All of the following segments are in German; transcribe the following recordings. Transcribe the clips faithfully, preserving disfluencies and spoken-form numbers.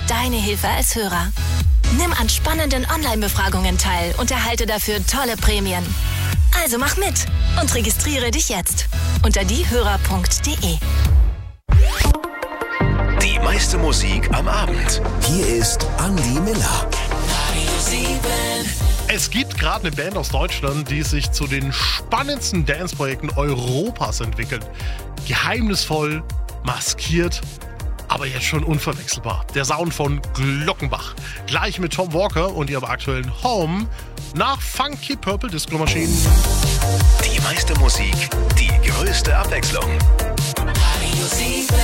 deine Hilfe als Hörer. Nimm an spannenden Online-Befragungen teil und erhalte dafür tolle Prämien. Also mach mit und registriere dich jetzt unter diehörer punkt de. Die meiste Musik am Abend. Hier ist Andi Miller. Es gibt gerade eine Band aus Deutschland, die sich zu den spannendsten Dance-Projekten Europas entwickelt. Geheimnisvoll, maskiert, aber jetzt schon unverwechselbar. Der Sound von Glockenbach. Gleich mit Tom Walker und ihrem aktuellen Home nach Funky Purple Disco Machine. Die meiste Musik, die größte Abwechslung. Radio sieben.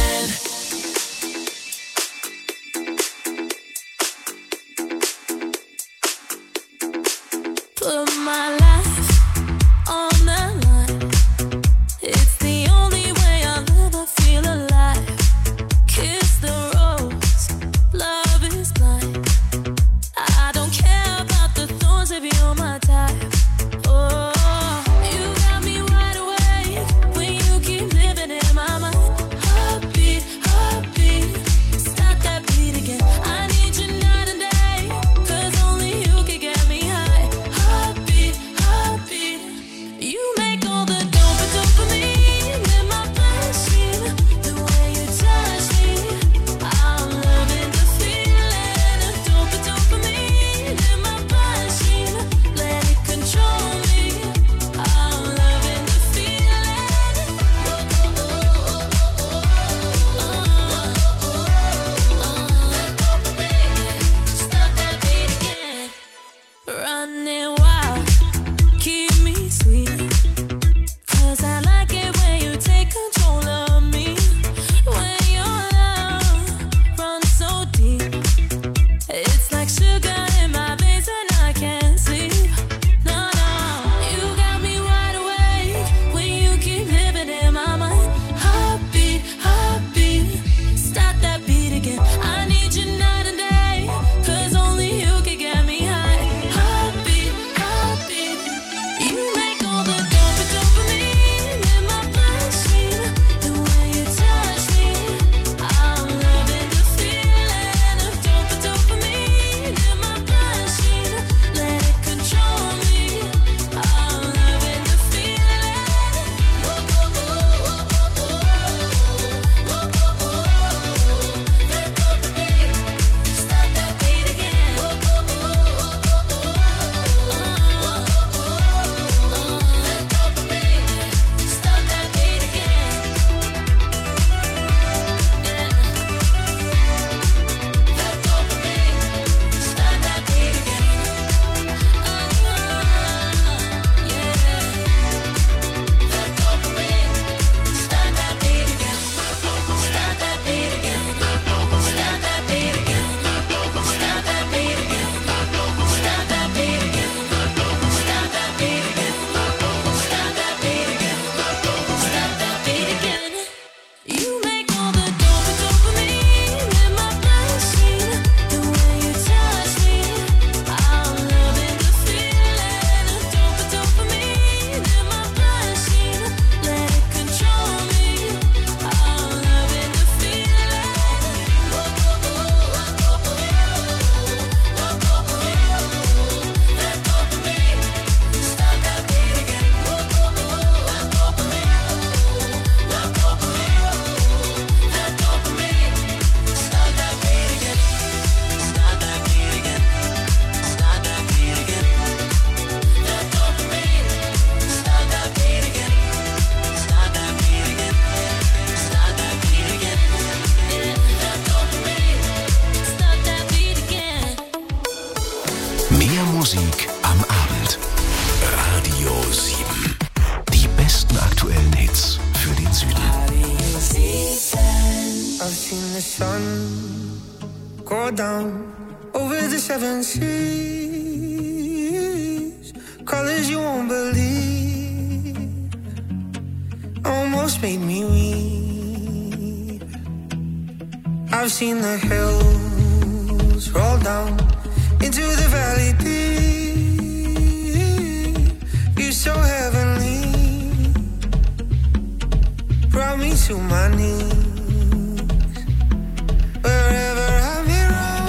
Put my life on the line. It's the only way I'll ever feel alive. Kiss the rose, love is blind. I don't care about the thorns if you're my type. Oh, you got me wide awake when you keep living in my mind. Heartbeat, heartbeat, stop that beat again. I need you night and day, 'cause only you can get me high. Heartbeat, heartbeat, you make all the dope dopamine in my bloodstream. The way you touch me, I'm loving the feeling of dope dopamine in my bloodstream. Let it control me, I'm loving the feeling. Stop that beat again. Running wild, keep me sweet. 'Cause I like it when you take control of me. When your love runs so deep, it's like sugar in my veins and I can't sleep. No, no, you got me wide awake when you keep living in my mind. Heartbeat, heartbeat, stop that beat again. I need you night and day, 'cause only you can get me high. Heartbeat, heartbeat, you make all the dope dopamine in my bloodstream. The way you touch me, I'm loving the feeling of dope dopamine in my bloodstream. Let it control me, I'm loving the feeling. Stop that beat again. Stop that beat again. Stop that beat again. Stop that beat again. Stop that beat again. Stop that beat again. Stop that beat again. Stop that beat again. Stop that beat again. Stop that beat again. Stop that beat again. You make all the dope dopamine in my bloodstream. The way you touch me, I'm loving the feeling of dope dopamine in my bloodstream. Let it control me, I'm loving the feeling. Stop that beat again. Stop that beat again. Stop that beat again. Stop that beat again. That dopamine. Stop that beat again. Stop that beat again. Stop that beat again. That dopamine. Stop that beat again. Mehr Musik am Abend. Radio sieben. Die besten aktuellen Hits für den Süden. I've seen the sun go down over the seven seas. Colors you won't believe almost made me weep. I've seen the hills roll down into the valley deep. You're so heavenly, brought me to my knees. Wherever I may roam,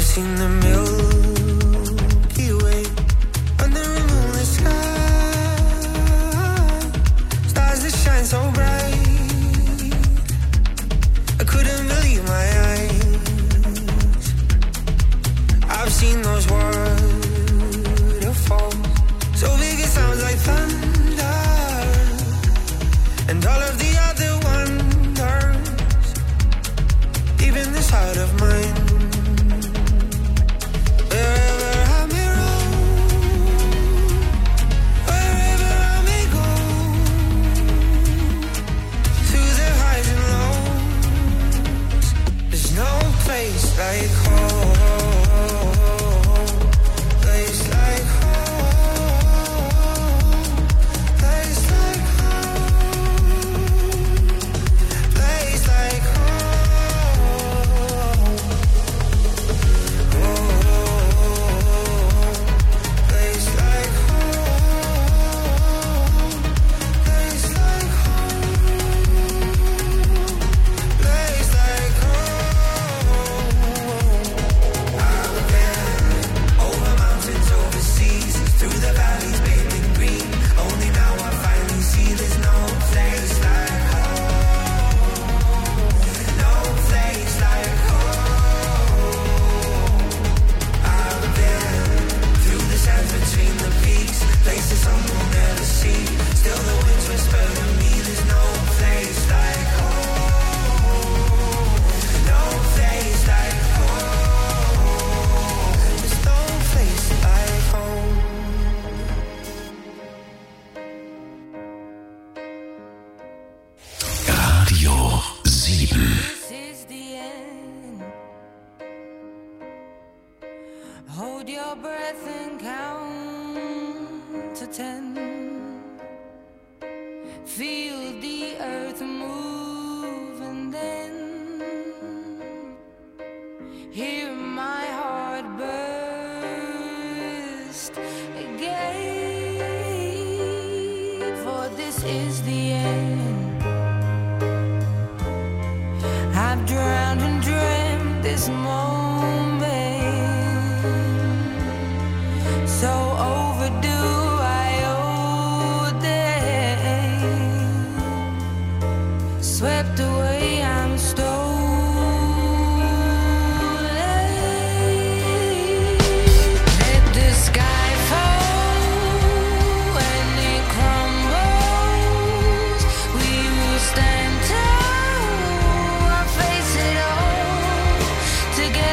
I've seen the Milky Way under a moonlit sky, stars that shine so bright, I couldn't believe my eyes. I've seen those waterfalls, so big it sounds like thunder, and all of the other wonders, even this heart of mine. Wherever I may roam, wherever I may go, through the highs and lows, there's no place like home, place like home, place like home, place like home, oh, place like home, place like home, place like home. I've been over mountains, over seas, through the valleys, bathed in green. Only now I finally see there's no place like home, no place like home. I've been through the sands between the peaks, places some will never see. Still the winds whisper to me, there's no place like home, no place like home. There's no place like home. Radio sieben. This is the end. Hold your breath and count to ten. Feel the earth move and then hear my heart burst again. For this is the end. I've drowned and dreamt this moment, so overdue I owe them. Swept away, I'm stolen. Let the sky fall when it crumbles. We will stand tall, I'll face it all together.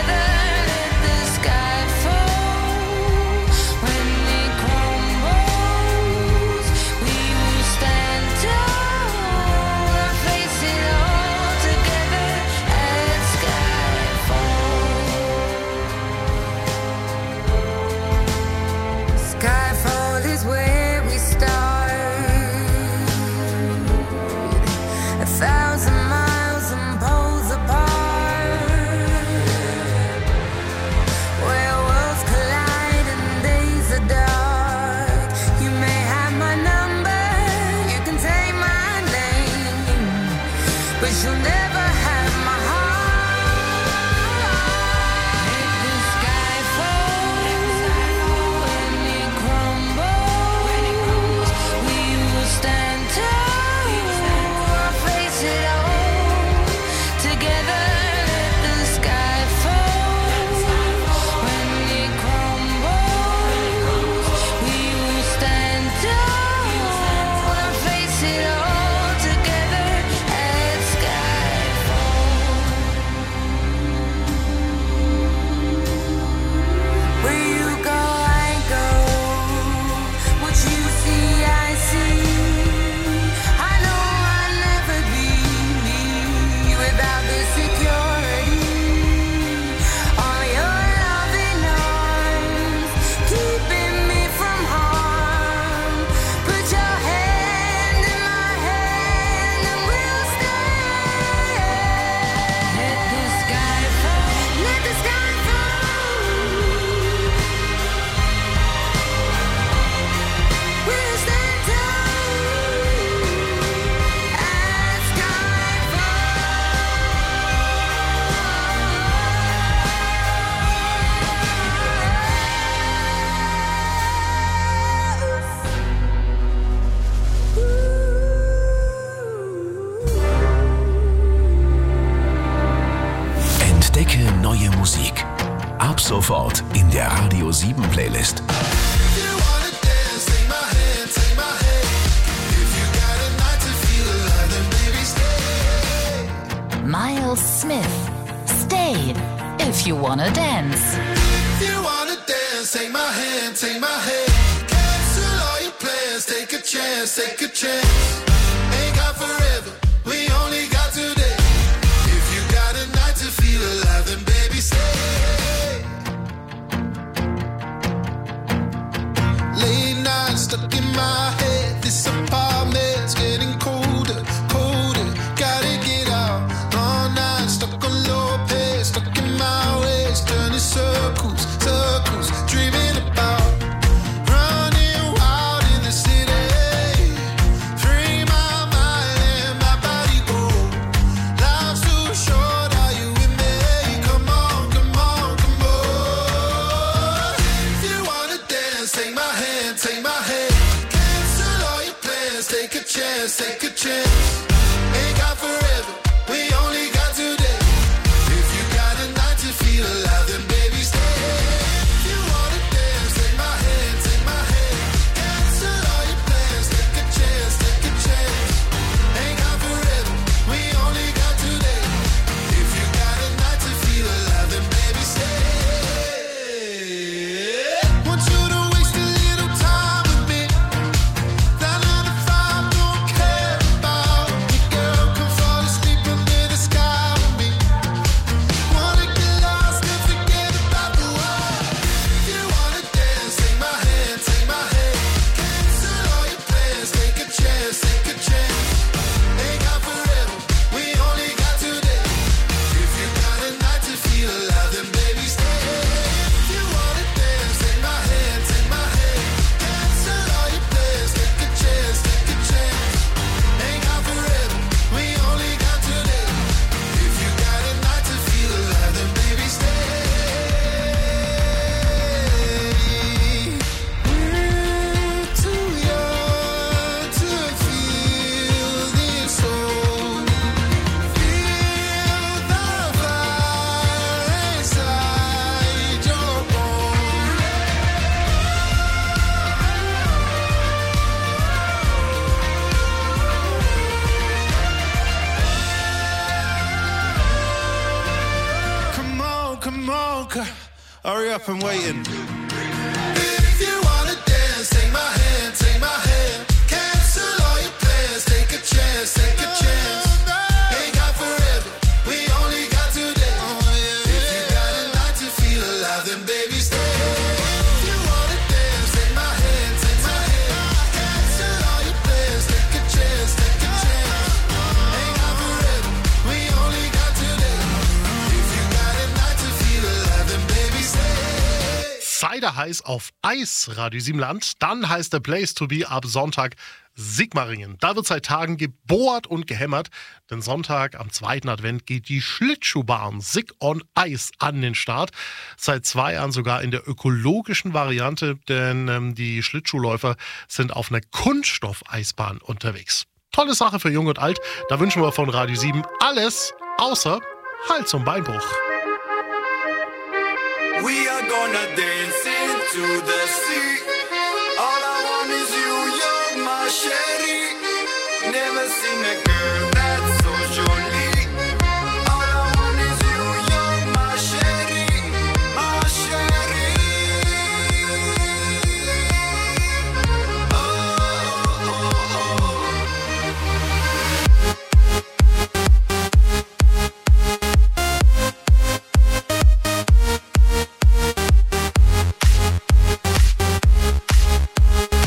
sofort in der Radio sieben Playlist. Miles Smith, Stay, if you wanna dance. If you wanna dance, take my hand, take my hand. Cancel all your plans, take a chance, take a chance. Ain't got forever, we only got today. If you got a night to feel alive, then baby stay. Late nights stuck in my head, this apartment's getting colder, colder. Gotta get out, all night stuck on low pace, stuck in my ways, turning circles, circles, dreaming about running wild in the city. Free my mind and my body go. Life's too short, are you with me? Come on, come on, come on. If you wanna dance, take my hand, take my hand. Cancel all your plans, take a chance, take a chance. Ain't got forever, we only got today. If you got a night to feel alive, then baby stay. If you wanna dance, take my hand, take my hand. Cancel all your plans, take a chance, take a chance. Ain't got forever, we only got today. If you got a night to feel alive, then baby stay. Want you to waste a little time with me. That nine to five don't care about me, girl. Come fall asleep under the sky with me. Wanna get lost and forget about the world. If you wanna dance, take my hand, take my hand. Cancel all your plans, take a chance, take a chance. Ain't got forever, we only got today. If you got a night to feel alive, then baby stay. If you wanna dance, take my hand, take my hand. Cancel all your plans, take a chance, take a chance. Ain't got forever, we only got today. If you got a night to feel alive, then baby stay. We're too young to feel this old. Feel the fire inside your bones. Come on, come on, c- hurry up, I'm waiting. If you wanna dance, take my hand, take my hand. Cancel all your plans, take a chance, take a chance. Ain't got forever, we only got today. If you got a night to feel alive, then baby stay. If you wanna dance, take my hand, take my hand. Cancel all your plans, take a chance, take a chance. Ain't got forever, we only got today. If you got a night to feel alive, then baby stay. Cider heiß auf Eis, Radio sieben Land. Dann heißt der Place to be ab Sonntag Sigmaringen. Da wird seit Tagen gebohrt und gehämmert, denn Sonntag am zweiten Advent geht die Schlittschuhbahn Sig on Ice an den Start. Seit zwei Jahren sogar in der ökologischen Variante, denn ähm, die Schlittschuhläufer sind auf einer Kunststoffeisbahn unterwegs. Tolle Sache für Jung und Alt. Da wünschen wir von Radio sieben alles außer Hals- und Beinbruch. We are gonna dance into the sea. All I want is you, you're my sherry. Never seen a girl